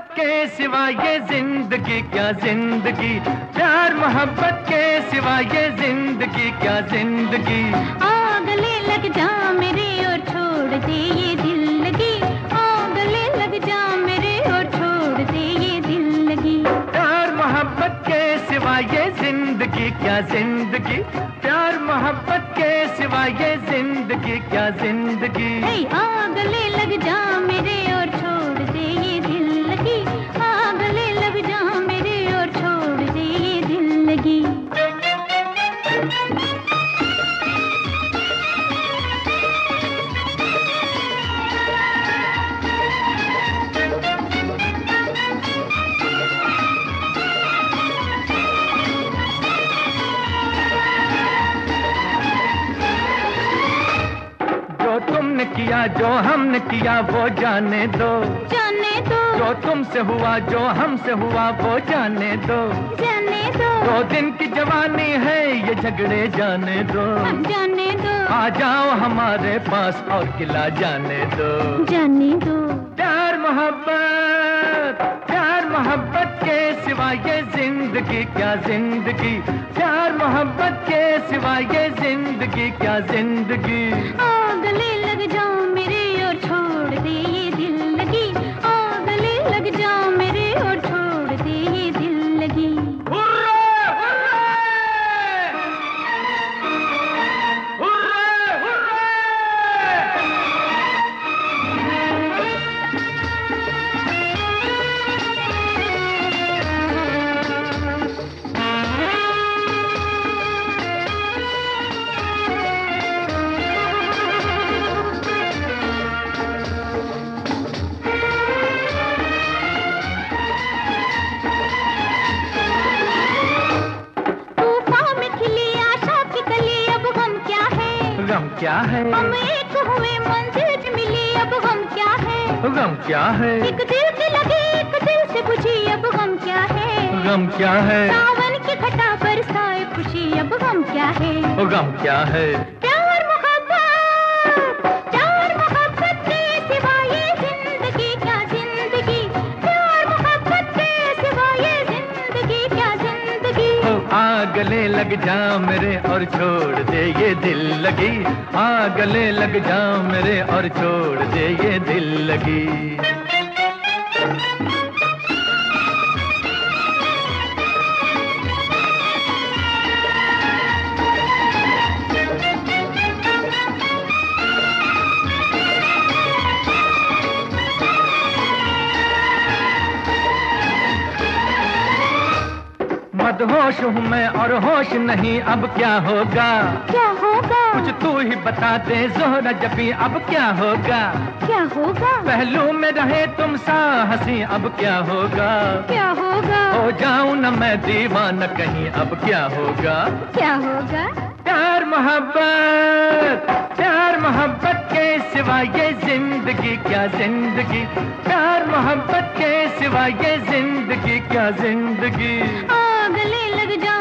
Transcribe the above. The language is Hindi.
मोहब्बत के सिवा ये जिंदगी क्या जिंदगी, प्यार मोहब्बत के सिवा ये जिंदगी क्या जिंदगी। आ गले लग जा मेरे और छोड़ दे ये दिल लगी, आ गले लग जा मेरे और छोड़ दे ये दिल लगी। प्यार मोहब्बत के सिवा ये जिंदगी क्या जिंदगी, प्यार मोहब्बत के सिवा ये जिंदगी क्या जिंदगी। आ गले लग जा मेरे और छोड़ दे ये दिल लगी, आ गले लग जा मेरे और छोड़ दे ये दिल लगी। तुमने किया जो हमने किया वो जाने दो, जाने दो। जो तुमसे हुआ जो हमसे हुआ वो जाने दो, जाने दो। 2 दिन की जवानी है ये झगड़े जाने दो, जाने दो। आ जाओ हमारे पास और किला जाने दो, जाने दो। प्यार मोहब्बत के सिवा ये जिंदगी क्या जिंदगी, प्यार मोहब्बत के सिवा ये जिंदगी क्या जिंदगी। आ गले लग जा मेरे और छोड़ दे ये दिल लगी, आ गले लग जा मेरे और छोड़ दे ये दिल लगी। Hurray, hurray! Hurray, hurray! गम क्या है, हम एक हुए मंजिल मिली अब गम क्या है। गम क्या है, एक दिल से लगी एक दिल से बुझी अब गम क्या है। गम क्या है, सावन की घटा बरसाए खुशी अब गम क्या है। गम क्या है। प्यार मोहब्बत के सिवा ये जिंदगी क्या जिंदगी, प्यार मोहब्बत के सिवा ये जिंदगी क्या जिंदगी। आ गले लग जा मेरे और छोड़ दे ये दिल लगी, आ गले लग जा मेरे और छोड़ दे ये दिल लगी। मदहोश हूँ मैं और होश नहीं, अब क्या होगा। क्या होगा कुछ तू ही बता दे ज़ोहरा जबी, अब क्या होगा। क्या होगा पहलू में रहे तुम सा हंसी, अब क्या होगा। क्या होगा हो जाऊं न मैं दीवाना कहीं, अब क्या होगा। क्या होगा। प्यार मोहब्बत के सिवा ये जिंदगी क्या जिंदगी, प्यार मोहब्बत के सिवा ये जिंदगी क्या जिंदगी। आ गले लग जा